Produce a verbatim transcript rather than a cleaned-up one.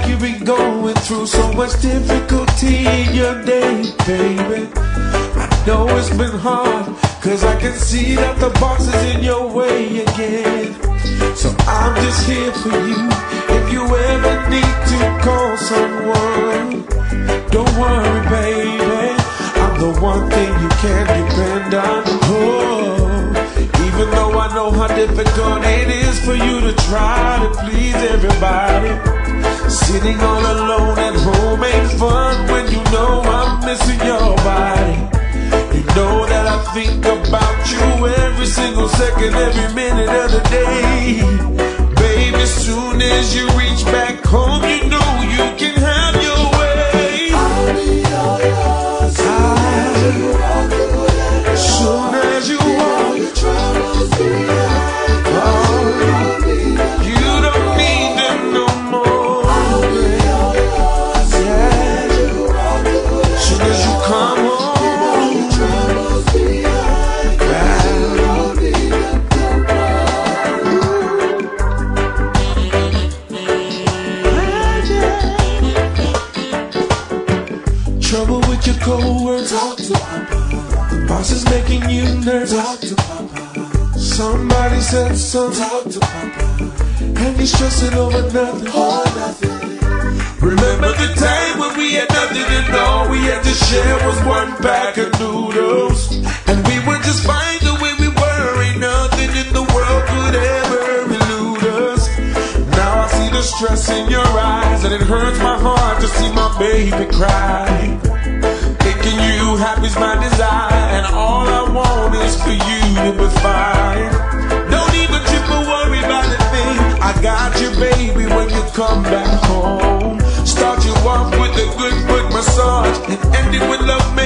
you've been going through so much difficulty in your day, baby. I know it's been hard, cause I can see that the box is in your way again. So I'm just here for you, if you ever need to call someone. Don't worry, baby, I'm the one thing you can depend on. Oh, even though I know how difficult it is for you to try to please everybody, sitting all alone at home ain't fun when you know I'm missing your body. You know that I think about you every single second, every minute of the day. Baby, as soon as you reach back home, you know you can have your way. I'll be all yours as you walk away. As soon as you walk, your troubles behind. oh, you don't need them no more. I'll be all yours as you walk away. As soon as you come home, trouble with your coworkers, talk to Papa. the boss is making you nervous, Talk to Papa. somebody said something, Talk to Papa. and you're stressing over nothing. Oh, nothing. Remember the time when we had nothing and all we had to share was one pack of noodles, and we were just fine the way we were, ain't nothing in the world could ever elude us. Now I see the stress in your eyes, and it hurts my heart to see my baby cry. Making you happy's my desire, and all I want is for you to be fine. Don't even trip or worry about a thing, I got you, baby, when you come back home. Start you off with a good foot massage and end it with love.